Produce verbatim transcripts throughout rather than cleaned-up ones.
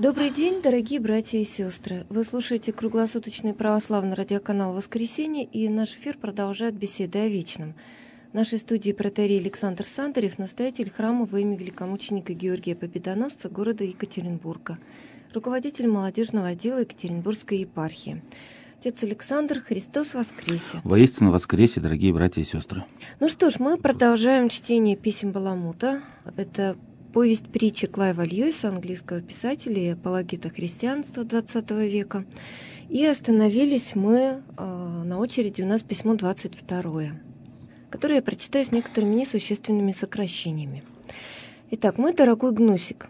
Добрый день, дорогие братья и сестры! Вы слушаете круглосуточный православный радиоканал «Воскресенье», и наш эфир продолжает беседы о вечном. В нашей студии протоиерей Александр Сандарев, настоятель храма во имя великомученика Георгия Победоносца города Екатеринбурга, руководитель молодежного отдела Екатеринбургской епархии. Отец Александр, Христос воскресе! Воистину воскресе, дорогие братья и сестры! Ну что ж, мы продолжаем чтение писем Баламута. Это повесть притчи Клайва Льюиса, английского писателя и апологета христианства двадцатого века. И остановились мы э, на очереди, у нас письмо двадцать второе, которое я прочитаю с некоторыми несущественными сокращениями. Итак, мой дорогой Гнусик,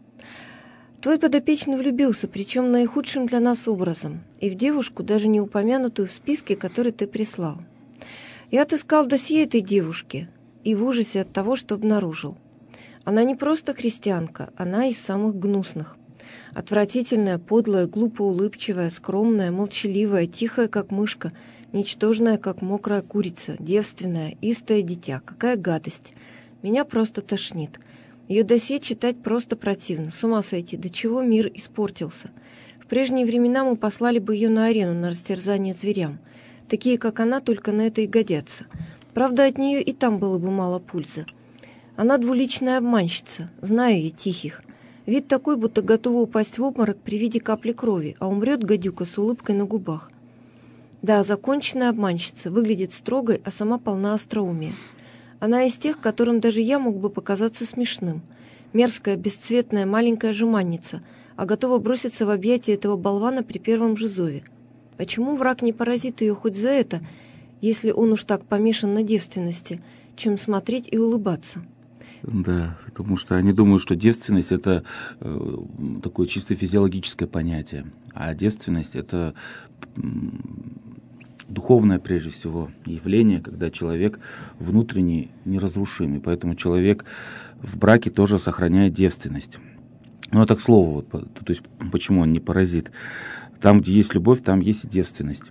твой подопечный влюбился, причем наихудшим для нас образом, и в девушку, даже не упомянутую в списке, который ты прислал. Я отыскал досье этой девушки и в ужасе от того, что обнаружил. Она не просто христианка, она из самых гнусных. Отвратительная, подлая, глупо улыбчивая, скромная, молчаливая, тихая, как мышка, ничтожная, как мокрая курица, девственная, истое дитя. Какая гадость! Меня просто тошнит. Ее досье читать просто противно. С ума сойти, до чего мир испортился. В прежние времена мы послали бы ее на арену на растерзание зверям. Такие, как она, только на это и годятся. Правда, от нее и там было бы мало пользы. Она двуличная обманщица, знаю ее тихих. Вид такой, будто готова упасть в обморок при виде капли крови, а умрет гадюка с улыбкой на губах. Да, законченная обманщица, выглядит строгой, а сама полна остроумия. Она из тех, которым даже я мог бы показаться смешным. Мерзкая, бесцветная, маленькая жеманница, а готова броситься в объятия этого болвана при первом же зове. Почему враг не поразит ее хоть за это, если он уж так помешан на девственности, чем смотреть и улыбаться? Да, потому что они думают, что девственность – это э, такое чисто физиологическое понятие, а девственность – это э, духовное, прежде всего, явление, когда человек внутренне неразрушимый, поэтому человек в браке тоже сохраняет девственность. Ну, это к слову, вот, то есть почему он не паразит. Там, где есть любовь, там есть и девственность.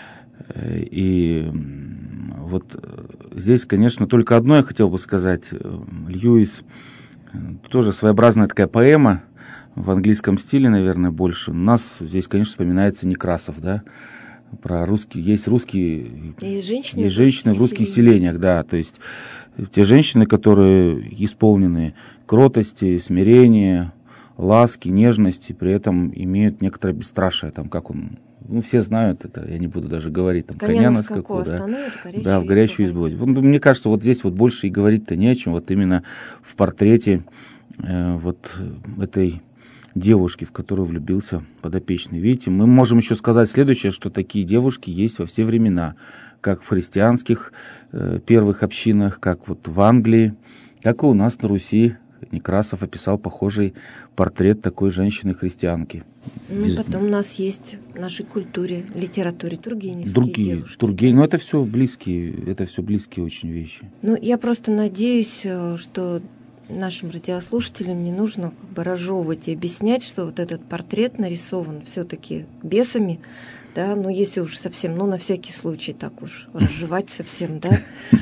И вот здесь, конечно, только одно я хотел бы сказать. Льюис, тоже своеобразная такая поэма, в английском стиле, наверное, больше. У нас здесь, конечно, вспоминается Некрасов, да, про русские, есть русские, есть женщины, есть женщины в русских селениях, да, то есть те женщины, которые исполнены кротости, смирения, ласки, нежности, при этом имеют некоторое бесстрашие, там, как он, ну, все знают это, я не буду даже говорить, там, коня, коня на скаку, да, да, в горячую избу. Мне кажется, вот здесь вот больше и говорить-то не о чем, вот именно в портрете э, вот этой девушки, в которую влюбился подопечный. Видите, мы можем еще сказать следующее, что такие девушки есть во все времена, как в христианских э, первых общинах, как вот в Англии, так и у нас на Руси. Некрасов описал похожий портрет такой женщины-христианки. Ну, Без... потом у нас есть в нашей культуре, литературе тургеневские Другие, девушки. Тургенев, ну, это все близкие, это все близкие очень вещи. Ну, я просто надеюсь, что нашим радиослушателям не нужно как бы разжевывать и объяснять, что вот этот портрет нарисован все-таки бесами, да, ну если уж совсем, ну на всякий случай так уж разжевать совсем, да.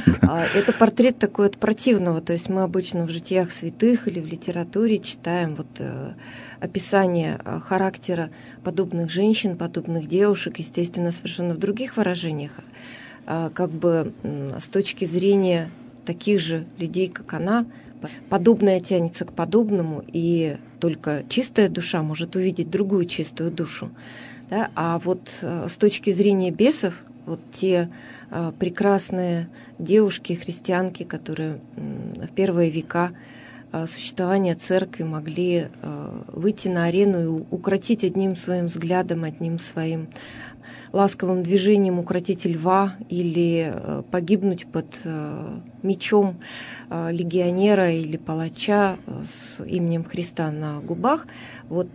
Это портрет такой от противного, то есть мы обычно в житиях святых или в литературе читаем вот описание характера подобных женщин, подобных девушек, естественно, совершенно в других выражениях, как бы с точки зрения таких же людей, как она. Подобное тянется к подобному, и только чистая душа может увидеть другую чистую душу. Да? А вот с точки зрения бесов, вот те а, прекрасные девушки, христианки, которые м, в первые века а, существования церкви могли а, выйти на арену и укротить одним своим взглядом, одним своим ласковым движением укротить льва или э, погибнуть под э, мечом э, легионера или палача э, с именем Христа на губах. Вот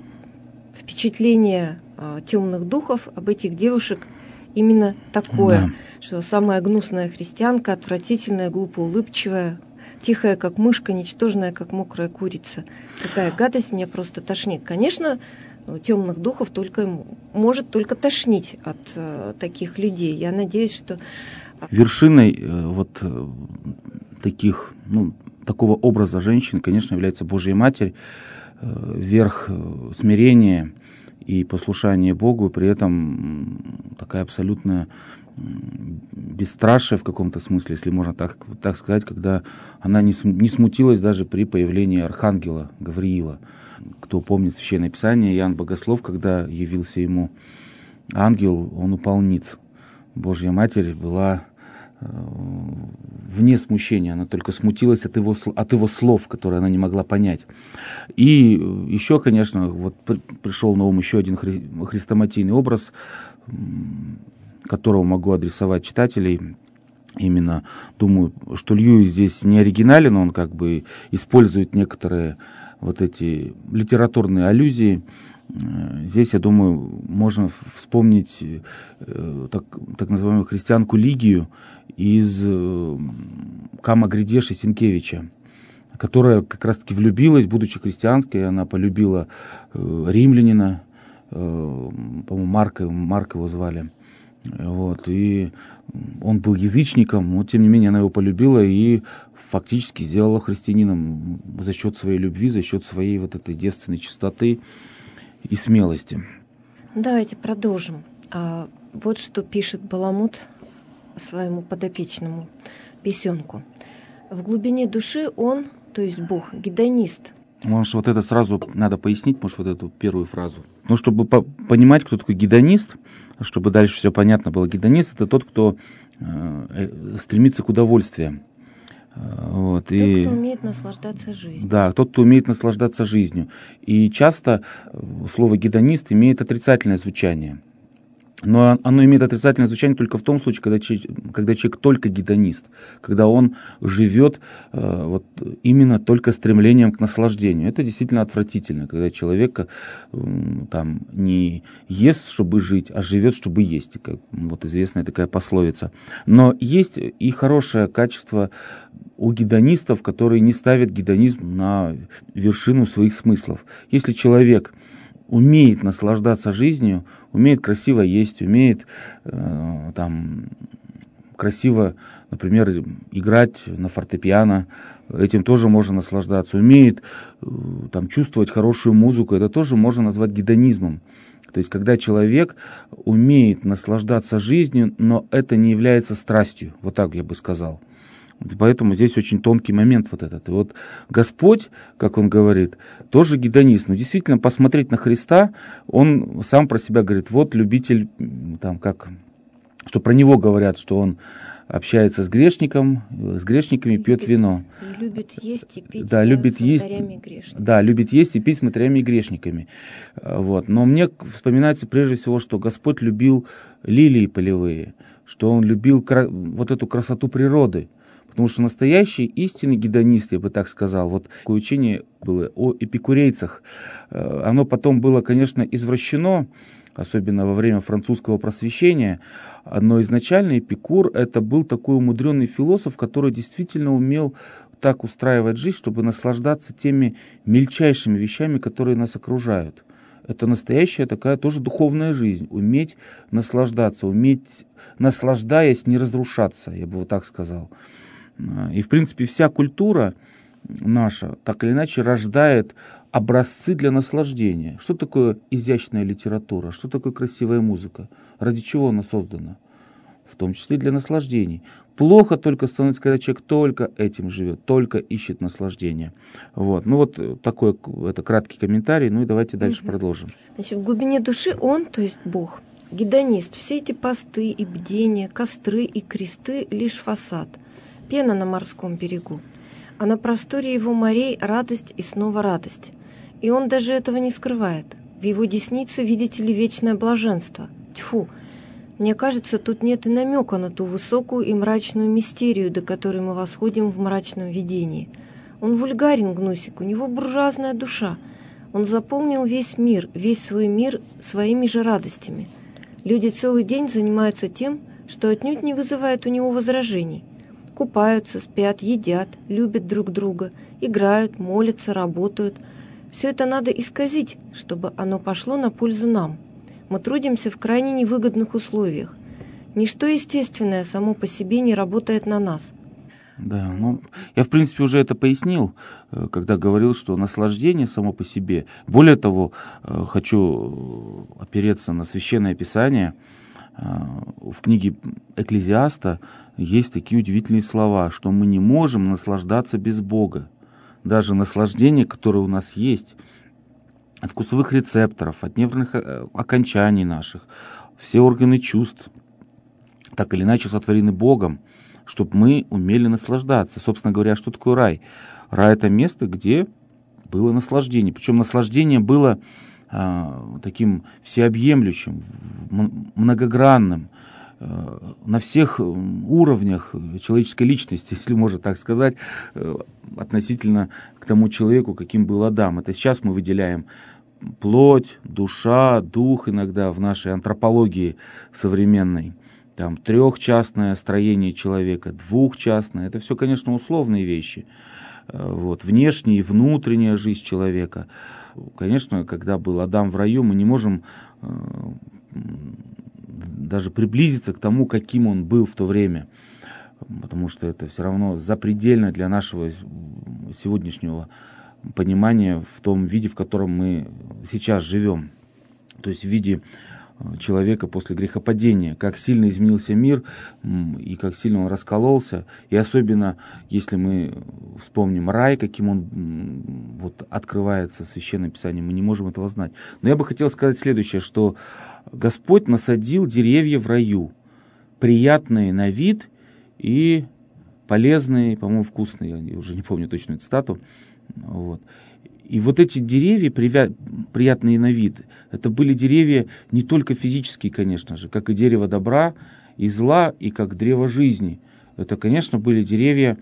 впечатление э, темных духов об этих девушек именно такое, да. Что самая гнусная христианка, отвратительная, глупо улыбчивая, тихая, как мышка, ничтожная, как мокрая курица. Такая гадость меня просто тошнит. Конечно, темных духов только, может только тошнить от э, таких людей. Я надеюсь, что... Вершиной э, вот э, таких, ну, такого образа женщин, конечно, является Божья Матерь, верх смирения и послушания Богу, и при этом такая абсолютная бесстрашие в каком-то смысле, если можно так, так сказать, когда она не, не смутилась даже при появлении архангела Гавриила. Кто помнит Священное Писание, Иоанн Богослов, когда явился ему ангел, он упал ниц. Божья Матерь была э, вне смущения, она только смутилась от его, от его слов, которые она не могла понять. И еще, конечно, вот пришел на ум еще один хри, хрестоматийный образ, которого могу адресовать читателей. Именно думаю, что Льюис здесь не оригинален, он как бы использует некоторые вот эти литературные аллюзии. Здесь, я думаю, можно вспомнить так, так называемую христианку Лигию из Кама Гридеши Сенкевича, которая как раз-таки влюбилась, будучи христианской, она полюбила римлянина, по-моему, Марка, Марка его звали. Вот, и он был язычником, но тем не менее она его полюбила и фактически сделала христианином за счет своей любви, за счет своей вот этой девственной чистоты и смелости. Давайте продолжим. А вот что пишет Баламут своему подопечному песенку. В глубине души он, то есть Бог, гедонист. Может, вот это сразу надо пояснить, может, вот эту первую фразу. Ну, чтобы по- понимать, кто такой гедонист, чтобы дальше все понятно было. Гедонист — это тот, кто э, стремится к удовольствиям. Вот, тот, и, кто умеет наслаждаться жизнью. Да, тот, кто умеет наслаждаться жизнью. И часто слово «гедонист» имеет отрицательное звучание. Но оно имеет отрицательное звучание только в том случае, когда человек, когда человек только гедонист, когда он живет э, вот, именно только стремлением к наслаждению. Это действительно отвратительно, когда человек э, там, не ест, чтобы жить, а живет, чтобы есть. Как, вот известная такая пословица. Но есть и хорошее качество у гедонистов, которые не ставят гедонизм на вершину своих смыслов. Если человек умеет наслаждаться жизнью, умеет красиво есть, умеет э, там, красиво, например, играть на фортепиано, этим тоже можно наслаждаться, умеет э, там, чувствовать хорошую музыку, это тоже можно назвать гедонизмом. То есть, когда человек умеет наслаждаться жизнью, но это не является страстью, вот так я бы сказал. Поэтому здесь очень тонкий момент вот этот. И вот Господь, как он говорит, тоже гедонист. Но действительно, посмотреть на Христа, он сам про себя говорит, вот любитель, там, как, что про него говорят, что он общается с грешником, с грешниками, любит, пьет вино. И любит есть и пить да, любит с есть, мытарями и грешниками. Да, любит есть и пить с мытарями и грешниками. Вот. Но мне вспоминается прежде всего, что Господь любил лилии полевые, что он любил вот эту красоту природы. Потому что настоящий истинный гедонист, я бы так сказал, вот такое учение было о эпикурейцах. Оно потом было, конечно, извращено, особенно во время французского просвещения, но изначально Эпикур — это был такой умудренный философ, который действительно умел так устраивать жизнь, чтобы наслаждаться теми мельчайшими вещами, которые нас окружают. Это настоящая такая тоже духовная жизнь, уметь наслаждаться, уметь, наслаждаясь, не разрушаться, я бы вот так сказал. И, в принципе, вся культура наша, так или иначе, рождает образцы для наслаждения. Что такое изящная литература? Что такое красивая музыка? Ради чего она создана? В том числе для наслаждений. Плохо только становится, когда человек только этим живет, только ищет наслаждения. Вот. Ну вот такой, это краткий комментарий, ну и давайте дальше угу. продолжим. Значит, в глубине души он, то есть Бог, гедонист. Все эти посты и бдения, костры и кресты — лишь фасад. Пена на морском берегу, а на просторе его морей радость и снова радость. И он даже этого не скрывает. В его деснице видите ли вечное блаженство. Тьфу! Мне кажется, тут нет и намека на ту высокую и мрачную мистерию, до которой мы восходим в мрачном видении. Он вульгарен, Гнусик, у него буржуазная душа. Он заполнил весь мир, весь свой мир своими же радостями. Люди целый день занимаются тем, что отнюдь не вызывает у него возражений. Купаются, спят, едят, любят друг друга, играют, молятся, работают. Все это надо исказить, чтобы оно пошло на пользу нам. Мы трудимся в крайне невыгодных условиях. Ничто естественное само по себе не работает на нас. Да, ну, я, в принципе, уже это пояснил, э, когда говорил, что наслаждение само по себе. Более того, э, хочу опереться на Священное Писание. Э, В книге Экклезиаста есть такие удивительные слова, что мы не можем наслаждаться без Бога. Даже наслаждение, которое у нас есть, от вкусовых рецепторов, от нервных э, окончаний наших, все органы чувств, так или иначе сотворены Богом, чтобы мы умели наслаждаться. Собственно говоря, что такое рай? Рай — это место, где было наслаждение. Причем наслаждение было а, таким всеобъемлющим, м- многогранным, а, на всех уровнях человеческой личности, если можно так сказать, э, относительно к тому человеку, каким был Адам. Это сейчас мы выделяем плоть, душа, дух иногда в нашей антропологии современной. Там трехчастное строение человека, двухчастное. Это все, конечно, условные вещи. Вот. Внешняя и внутренняя жизнь человека. Конечно, когда был Адам в раю, мы не можем э, даже приблизиться к тому, каким он был в то время. Потому что это все равно запредельно для нашего сегодняшнего понимания в том виде, в котором мы сейчас живем. То есть в виде человека после грехопадения, как сильно изменился мир и как сильно он раскололся. И особенно, если мы вспомним рай, каким он вот открывается в Священном Писании, мы не можем этого знать. Но я бы хотел сказать следующее, что Господь насадил деревья в раю, приятные на вид и полезные, по-моему, вкусные, я уже не помню точную цитату. Вот. И вот эти деревья, приятные на вид, это были деревья не только физические, конечно же, как и дерево добра и зла, и как древо жизни. Это, конечно, были деревья,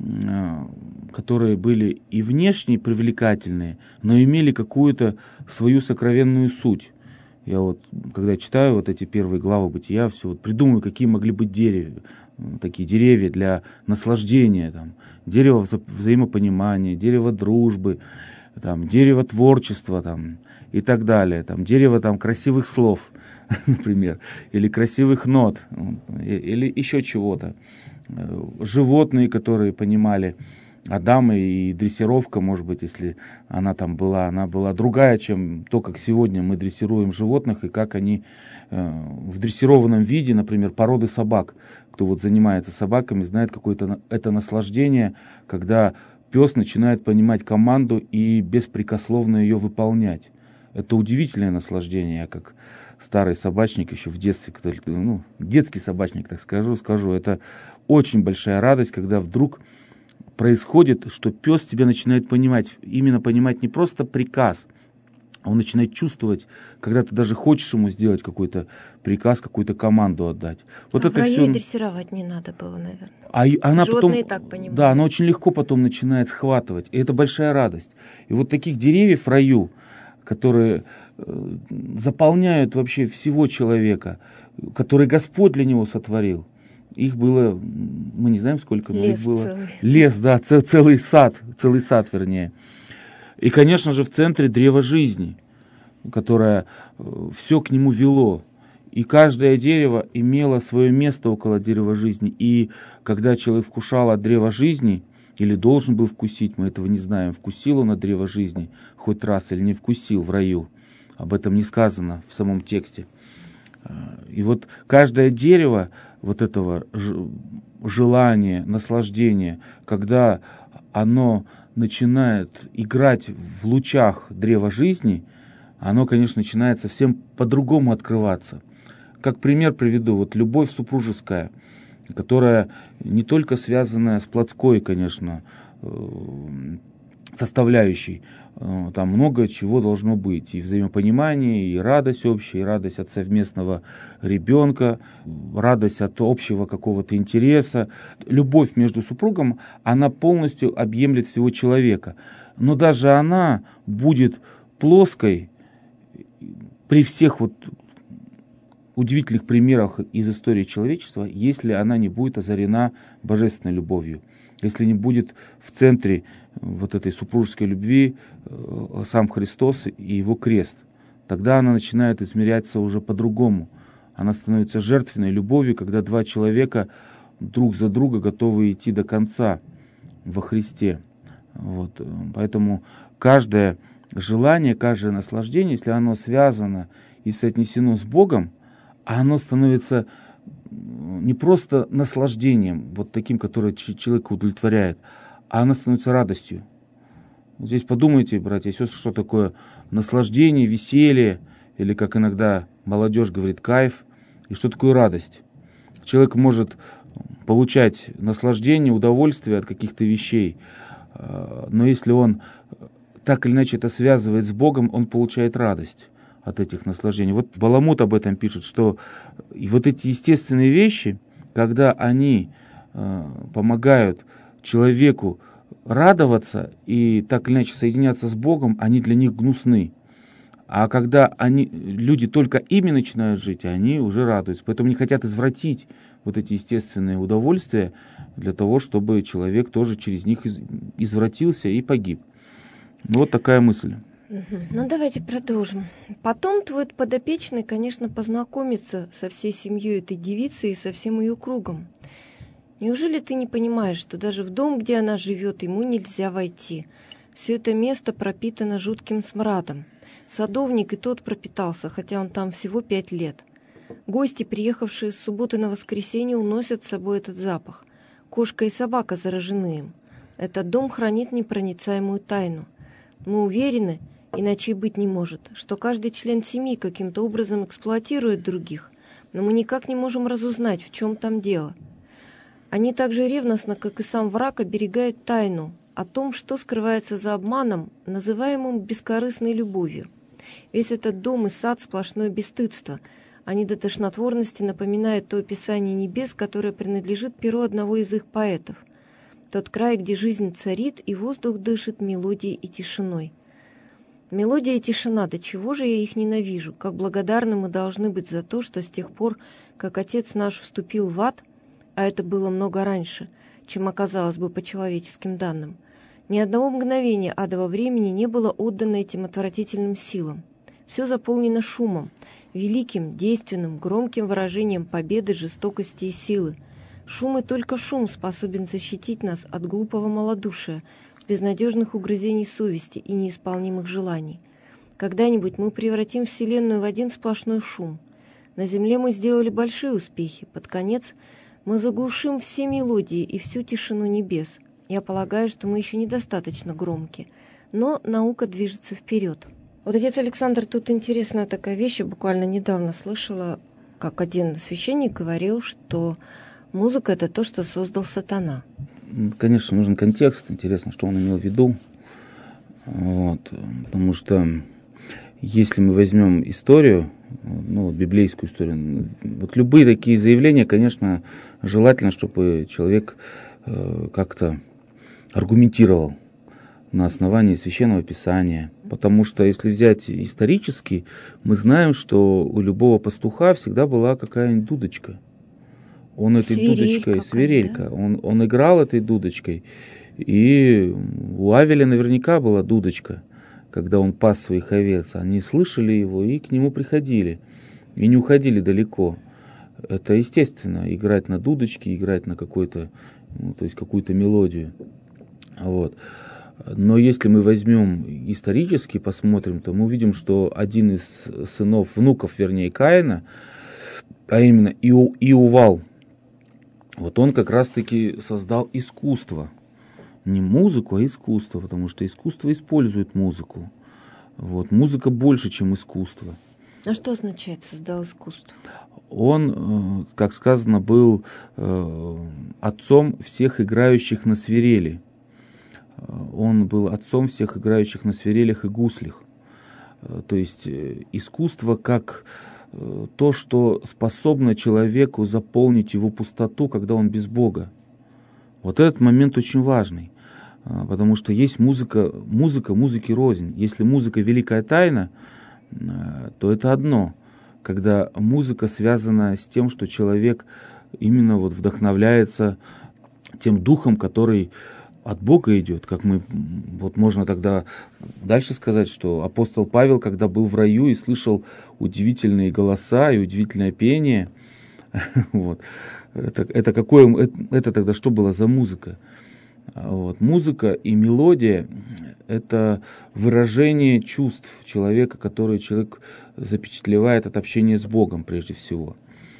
которые были и внешне привлекательные, но имели какую-то свою сокровенную суть. Я вот, когда читаю вот эти первые главы Бытия, все вот придумываю, какие могли быть деревья, такие деревья для наслаждения, там, дерево вза- взаимопонимания, дерево дружбы, там, дерево творчества, там, и так далее, там, дерево там, красивых слов, например, или красивых нот, или еще чего-то. Животные, которые понимали Адама, и дрессировка, может быть, если она там была, она была другая, чем то, как сегодня мы дрессируем животных, и как они э, в дрессированном виде, например, породы собак. Кто вот занимается собаками, знает какое-то это наслаждение, когда пес начинает понимать команду и беспрекословно ее выполнять. Это удивительное наслаждение. Я как старый собачник еще в детстве, ну, детский собачник, так скажу, скажу, это очень большая радость, когда вдруг происходит, что пес тебя начинает понимать, именно понимать не просто приказ, а он начинает чувствовать, когда ты даже хочешь ему сделать какой-то приказ, какую-то команду отдать. Вот а это в раю все... и дрессировать не надо было, наверное. А она Животные потом, и так понимают. да, она очень легко потом начинает схватывать. И это большая радость. И вот таких деревьев в раю, которые э, заполняют вообще всего человека, который Господь для него сотворил, их было, мы не знаем сколько, но Лес их было... целый. Лес, да, ц- целый сад, целый сад, вернее. И, конечно же, в центре древо жизни, которое все к нему вело. И каждое дерево имело свое место около дерева жизни. И когда человек вкушал от древа жизни, или должен был вкусить, мы этого не знаем, вкусил он от древа жизни хоть раз или не вкусил в раю, об этом не сказано в самом тексте. И вот каждое дерево вот этого желания, наслаждения, когда оно начинает играть в лучах древа жизни, оно, конечно, начинает совсем по-другому открываться. Как пример приведу, вот любовь супружеская, которая не только связанная с плотской, конечно, составляющей. Там много чего должно быть. И взаимопонимание, и радость общая, и радость от совместного ребенка, радость от общего какого-то интереса. Любовь между супругом, она полностью объемлет всего человека. Но даже она будет плоской при всех вот удивительных примерах из истории человечества, если она не будет озарена божественной любовью. Если не будет в центре вот этой супружеской любви сам Христос и его крест, тогда она начинает измеряться уже по-другому. Она становится жертвенной любовью, когда два человека друг за друга готовы идти до конца во Христе. Вот. Поэтому каждое желание, каждое наслаждение, если оно связано и соотнесено с Богом, оно становится не просто наслаждением, вот таким, которое человека удовлетворяет, а оно становится радостью. Вот здесь подумайте, братья и сестры, что такое наслаждение, веселье, или, как иногда молодежь говорит, кайф, и что такое радость. Человек может получать наслаждение, удовольствие от каких-то вещей, но если он так или иначе это связывает с Богом, он получает радость от этих наслаждений. Вот Баламут об этом пишет, что и вот эти естественные вещи, когда они э, помогают человеку радоваться и так или иначе соединяться с Богом, они для них гнусны. А когда они, люди только ими начинают жить, они уже радуются. Поэтому они хотят извратить вот эти естественные удовольствия для того, чтобы человек тоже через них из, извратился и погиб. Ну, вот такая мысль. Ну, давайте продолжим. Потом твой подопечный, конечно, познакомится со всей семьей этой девицы и со всем ее кругом. Неужели ты не понимаешь, что даже в дом, где она живет, ему нельзя войти? Все это место пропитано жутким смрадом. Садовник и тот пропитался, хотя он там всего пять лет. Гости, приехавшие с субботы на воскресенье, уносят с собой этот запах. Кошка и собака заражены им. Этот дом хранит непроницаемую тайну. Мы уверены, иначе и быть не может, что каждый член семьи каким-то образом эксплуатирует других, но мы никак не можем разузнать, в чем там дело. Они так же ревностно, как и сам враг, оберегают тайну о том, что скрывается за обманом, называемым бескорыстной любовью. Весь этот дом и сад — сплошное бесстыдство. Они до тошнотворности напоминают то описание небес, которое принадлежит перу одного из их поэтов. Тот край, где жизнь царит, и воздух дышит мелодией и тишиной. Мелодия и тишина, до чего же я их ненавижу, как благодарны мы должны быть за то, что с тех пор, как Отец наш вступил в ад, а это было много раньше, чем оказалось бы по человеческим данным, ни одного мгновения адового времени не было отдано этим отвратительным силам. Все заполнено шумом, великим, действенным, громким выражением победы, жестокости и силы. Шум и только шум способен защитить нас от глупого малодушия, безнадежных угрызений совести и неисполнимых желаний. Когда-нибудь мы превратим Вселенную в один сплошной шум. На Земле мы сделали большие успехи. Под конец мы заглушим все мелодии и всю тишину небес. Я полагаю, что мы еще недостаточно громки, но наука движется вперед. Вот, отец Александр, тут интересная такая вещь. Я буквально недавно слышала, как один священник говорил, что музыка — это то, что создал сатана. Конечно, нужен контекст. Интересно, что он имел в виду. Вот. Потому что если мы возьмем историю, ну, библейскую историю, вот любые такие заявления, конечно, желательно, чтобы человек э, как-то аргументировал на основании Священного Писания. Потому что, если взять исторически, мы знаем, что у любого пастуха всегда была какая-нибудь дудочка. Он этой свирель дудочкой, свирелька, да? он, он играл этой дудочкой. И у Авеля наверняка была дудочка, когда он пас своих овец. Они слышали его и к нему приходили. И не уходили далеко. Это естественно, играть на дудочке, играть на какой-то, ну, то есть какую-то мелодию. Вот. Но если мы возьмем исторически, посмотрим, то мы увидим, что один из сынов, внуков, вернее, Каина, а именно Иу, Иувал, вот он как раз-таки создал искусство. Не музыку, а искусство, потому что искусство использует музыку. Вот. Музыка больше, чем искусство. А что означает «создал искусство»? Он, как сказано, был отцом всех играющих на свирели. Он был отцом всех играющих на свирелях и гуслях. То есть искусство как то, что способно человеку заполнить его пустоту, когда он без Бога. Вот этот момент очень важный, потому что есть музыка, музыка, музыке рознь. Если музыка — великая тайна, то это одно. Когда музыка связана с тем, что человек именно вот вдохновляется тем духом, который от Бога идет, как мы, вот можно тогда дальше сказать, что апостол Павел, когда был в раю и слышал удивительные голоса и удивительное пение, Вот. Это, это, какое, это, это тогда что было за музыка? Вот. Музыка и мелодия – это выражение чувств человека, которые человек запечатлевает от общения с Богом прежде всего.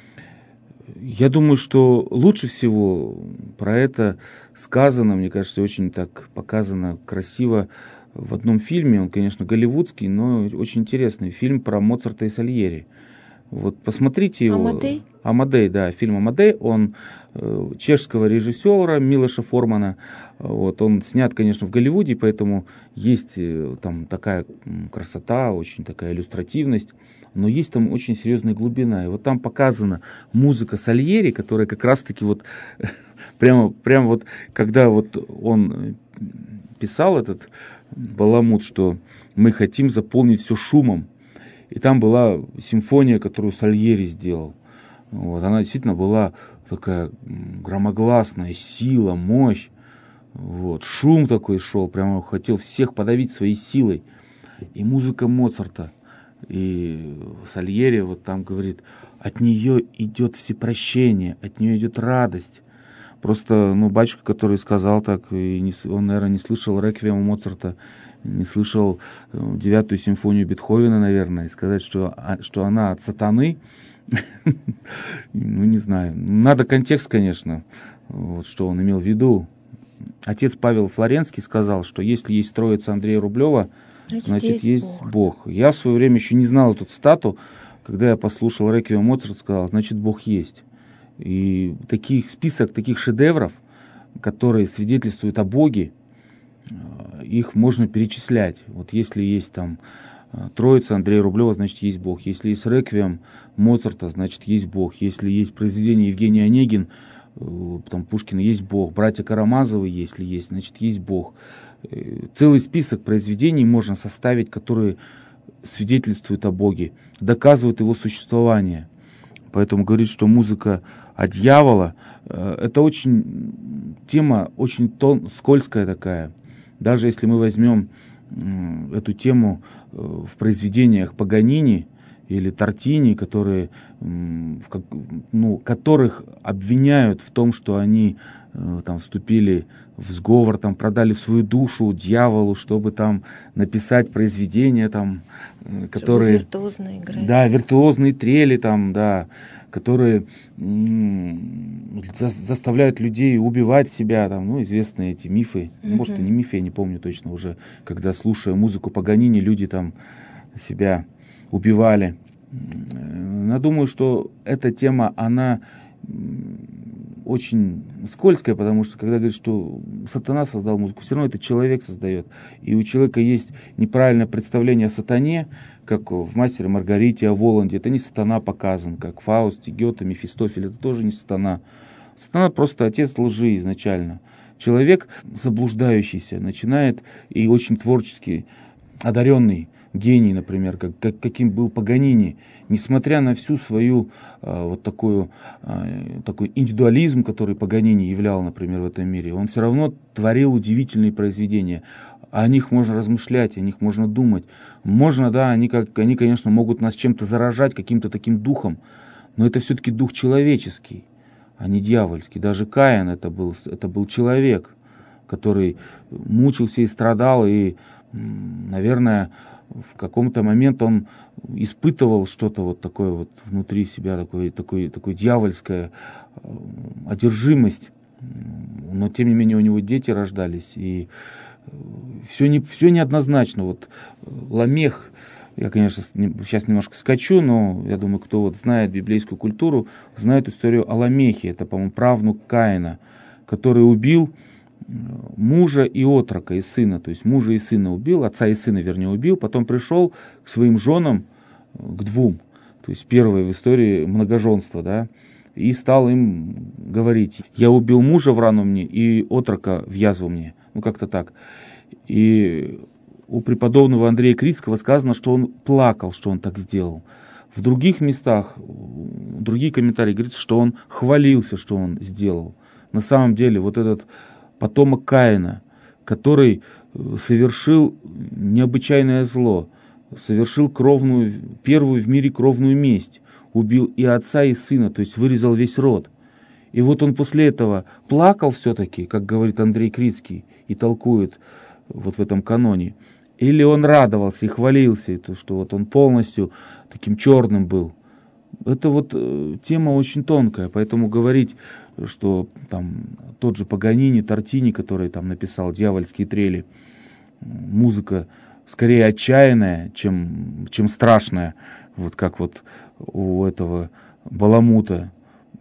Я думаю, что лучше всего про это сказано, мне кажется, очень так показано красиво в одном фильме. Он, конечно, голливудский, но очень интересный фильм про Моцарта и Сальери. Вот посмотрите его. Амадей? Амадей, да, фильм «Амадей». Он э, чешского режиссера Милоша Формана. Вот, он снят, конечно, в Голливуде, поэтому есть э, там такая красота, очень такая иллюстративность. Но есть там очень серьезная глубина. И вот там показана музыка Сальери, которая как раз-таки вот прямо, прямо вот, когда вот он писал этот баламут, что мы хотим заполнить все шумом. И там была симфония, которую Сальери сделал. Вот, она действительно была такая громогласная, сила, мощь. Вот, шум такой шел, прямо хотел всех подавить своей силой. И музыка Моцарта. И Сальери вот там говорит, от нее идет всепрощение, от нее идет радость. Просто, ну, батюшка, который сказал так, и не, он, наверное, не слышал реквиема Моцарта, не слышал девятую симфонию Бетховена, наверное, и сказать, что, что она от сатаны, ну, не знаю. Надо контекст, конечно, вот, что он имел в виду. Отец Павел Флоренский сказал, что если есть троица Андрея Рублева, значит, значит есть, есть Бог. Бог. Я в свое время еще не знал эту цитату, когда я послушал реквием Моцарта, сказал, значит, Бог есть. И таких, список таких шедевров, которые свидетельствуют о Боге, их можно перечислять. Вот если есть там троица Андрея Рублева, значит, есть Бог. Если есть реквием Моцарта, значит, есть Бог. Если есть произведение Евгения Онегин, там Пушкина, есть Бог. Братья Карамазовы, если есть, значит, есть Бог. Целый список произведений можно составить, которые свидетельствуют о Боге, доказывают его существование. Поэтому говорить, что музыка от дьявола, это очень тема очень тон, скользкая такая. Даже если мы возьмем эту тему в произведениях Паганини или Тортини, которые, ну, которых обвиняют в том, что они там вступили в сговор, там, продали свою душу дьяволу, чтобы там написать произведения, там, которые... Виртуозно играть. Да, виртуозные трели, там, да, которые м- за- заставляют людей убивать себя, там, ну, известные эти мифы. Mm-hmm. Может, и не мифы, я не помню точно уже, когда, слушая музыку Паганини, люди там себя убивали. Я думаю, что эта тема, она очень скользкая, потому что, когда говорят, что сатана создал музыку, все равно это человек создает. И у человека есть неправильное представление о сатане, как в «Мастере и Маргарите», о Воланде. Это не сатана показан, как в Фаусте, Гёте, Мефистофель. Это тоже не сатана. Сатана просто отец лжи изначально. Человек заблуждающийся начинает, и очень творческий, одаренный, гений, например, как, как, каким был Паганини, несмотря на всю свою э, вот такую, э, такой индивидуализм, который Паганини являл, например, в этом мире, он все равно творил удивительные произведения. О них можно размышлять, о них можно думать. Можно, да, они, как, они, конечно, могут нас чем-то заражать, каким-то таким духом, но это все-таки дух человеческий, а не дьявольский. Даже Каин это был, это был человек, который мучился и страдал, и, наверное, в каком-то момент он испытывал что-то вот такое вот внутри себя, такое, такое, такое дьявольская одержимость. Но, тем не менее, у него дети рождались, и все, не, все неоднозначно. Вот Ламех, я, конечно, сейчас немножко скачу, но я думаю, кто вот знает библейскую культуру, знает историю о Ламехе. Это, по-моему, правнук Каина, который убил мужа и отрока, и сына, то есть мужа и сына убил, отца и сына, вернее, убил, потом пришел к своим женам, к двум, то есть первое в истории многоженство, да, и стал им говорить: я убил мужа в рану мне и отрока в язву мне, ну как-то так. И у преподобного Андрея Критского сказано, что он плакал, что он так сделал. В других местах, другие комментарии говорят, что он хвалился, что он сделал. На самом деле вот этот потомок Каина, который совершил необычайное зло, совершил кровную, первую в мире кровную месть. убил и отца, и сына, то есть вырезал весь род. И вот он после этого плакал все-таки, как говорит Андрей Крицкий, и толкует вот в этом каноне. Или он радовался и хвалился, то, что вот он полностью таким черным был. Это вот э, тема очень тонкая, поэтому говорить, что там тот же Паганини, Тортини, который там написал «Дьявольские трели», музыка скорее отчаянная, чем, чем страшная, вот как вот у этого Баламута.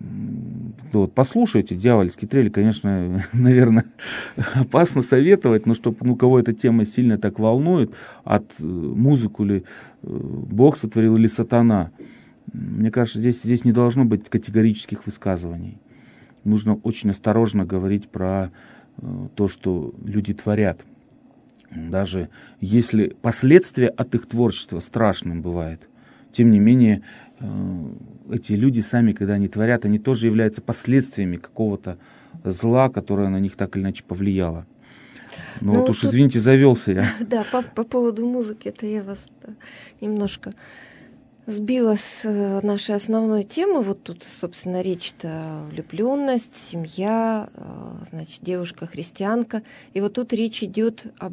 Вот, послушайте «Дьявольские трели», конечно, наверное, опасно советовать, но чтобы, ну, кого эта тема сильно так волнует, от музыку ли Бог сотворил или сатана, мне кажется, здесь, здесь не должно быть категорических высказываний. Нужно очень осторожно говорить про то, что люди творят. Даже если последствия от их творчества страшным бывает, тем не менее, эти люди сами, когда они творят, они тоже являются последствиями какого-то зла, которое на них так или иначе повлияло. Но ну, вот уж, тут... извините, завелся я. Да, по, по поводу музыки, это я вас да, немножко сбила с нашей основной темы. Вот тут, собственно, речь-то влюбленность, семья, значит, девушка-христианка. И вот тут речь идет об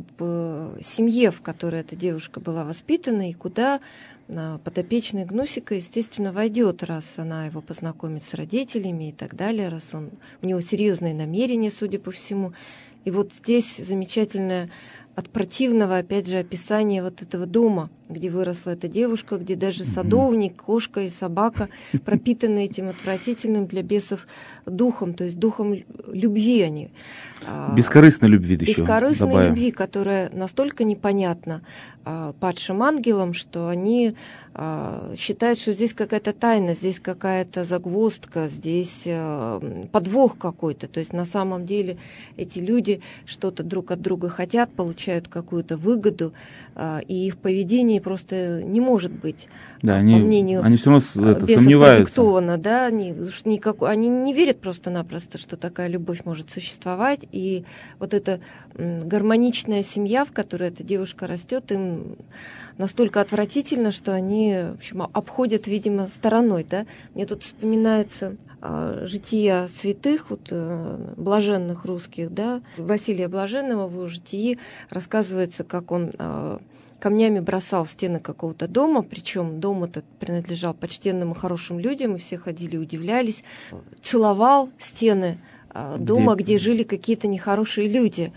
семье, в которой эта девушка была воспитана, и куда подопечный Гнусика, естественно, войдет, раз она его познакомит с родителями и так далее, раз он, у него серьезные намерения, судя по всему. И вот здесь замечательное от противного, опять же, описание вот этого дома, где выросла эта девушка, где даже садовник, кошка и собака пропитаны этим отвратительным для бесов духом, то есть духом любви они. Бескорыстной любви, еще Бескорыстной добавим. любви, которая настолько непонятна а, падшим ангелам, что они а, считают, что здесь какая-то тайна, здесь какая-то загвоздка, здесь а, подвох какой-то. То есть на самом деле эти люди что-то друг от друга хотят, получают какую-то выгоду, а, и их поведение просто не может быть, да, по они, мнению они все равно это, бесов сомневаются. продиктовано, да, они, никак, они не верят просто-напросто, что такая любовь может существовать, и вот эта гармоничная семья, в которой эта девушка растет, им настолько отвратительно, что они, в общем, обходят, видимо, стороной, да. Мне тут вспоминается а, жития святых, вот, а, блаженных русских, да, Василия Блаженного в его житии рассказывается, как он а, камнями бросал в стены какого-то дома, причем дом этот принадлежал почтенным и хорошим людям, и все ходили и удивлялись, целовал стены дома, где, где жили какие-то нехорошие люди.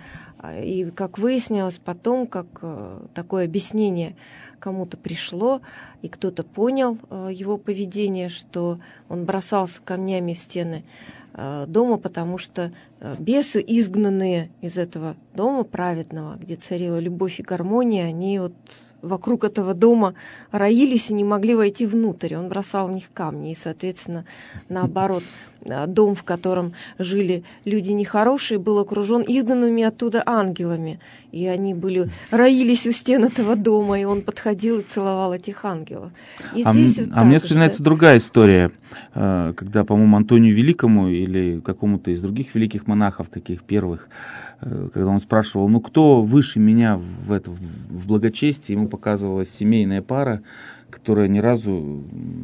И как выяснилось потом, как такое объяснение кому-то пришло, и кто-то понял его поведение, что он бросался камнями в стены дома, потому что бесы, изгнанные из этого дома праведного, где царила любовь и гармония, они вот вокруг этого дома роились и не могли войти внутрь. Он бросал в них камни, и, соответственно, наоборот, дом, в котором жили люди нехорошие, был окружен изгнанными оттуда ангелами. И они были, роились у стен этого дома, и он подходил и целовал этих ангелов. И а здесь м, вот а мне же, вспоминается да? другая история, когда, по-моему, Антонию Великому или какому-то из других великих монахов, таких первых, когда он спрашивал, ну кто выше меня в, это, в благочестии, ему показывалась семейная пара, которая ни разу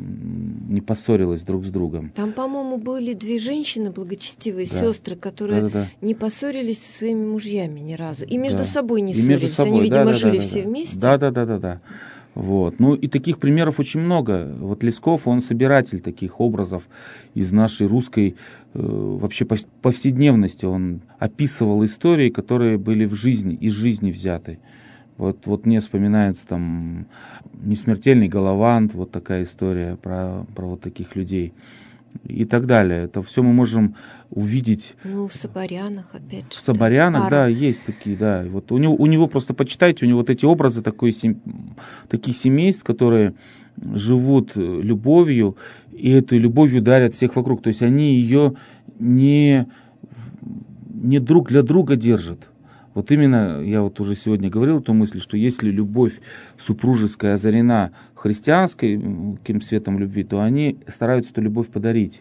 не поссорилась друг с другом. Там, по-моему, были две женщины, благочестивые да. сестры, которые да, да, да. не поссорились со своими мужьями ни разу. И между да. собой не и ссорились. Между собой. Они, видимо, да, да, жили да, да, все да. вместе. Да, да, да, да, да. Вот. Ну и таких примеров очень много. Вот Лесков, он собиратель таких образов из нашей русской э, вообще повседневности. Он описывал истории, которые были в жизни, из жизни взяты. Вот, вот мне вспоминается там «Несмертельный Галавант», вот такая история про, про вот таких людей и так далее. Это все мы можем увидеть. Ну, в Соборянах, опять же. В Соборянах, да, да, есть такие, да. Вот у него, у него просто почитайте, у него вот эти образы такой, сем... таких семейств, которые живут любовью, и этой любовью дарят всех вокруг. То есть они ее не, не друг для друга держат. Вот именно, я вот уже сегодня говорил эту мысль, что если любовь супружеская озарена христианским светом любви, то они стараются эту любовь подарить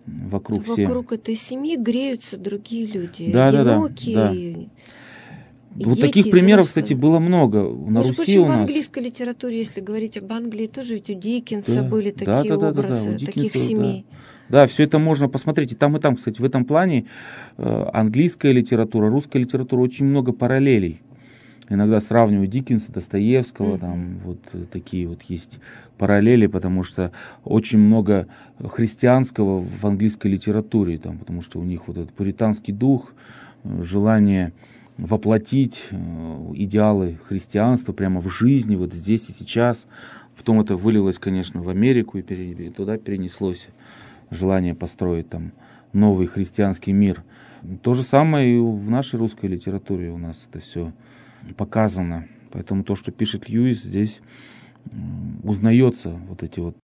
вокруг всех. Вокруг этой семьи греются другие люди, да, одинокие. Да, да, да. Вот Йети, таких примеров, взрослые. кстати, было много на Между Руси прочим, у в нас. английской литературе, если говорить об Англии, тоже ведь у Диккенса Да, были да, такие да, да, да, да, у образы, таких Диккенса, да. семей. Да, все это можно посмотреть и там, и там, кстати, в этом плане э, английская литература, русская литература, очень много параллелей. Иногда сравниваю Диккенса, Достоевского, Мгм. там вот э, такие вот есть параллели, потому что очень много христианского в английской литературе, там, потому что у них вот этот пуританский дух, э, желание воплотить э, идеалы христианства прямо в жизни, вот здесь и сейчас. Потом это вылилось, конечно, в Америку, и, пере- и туда перенеслось желание построить там новый христианский мир. То же самое и в нашей русской литературе у нас это все показано. Поэтому то, что пишет Льюис, здесь м, узнается вот эти вот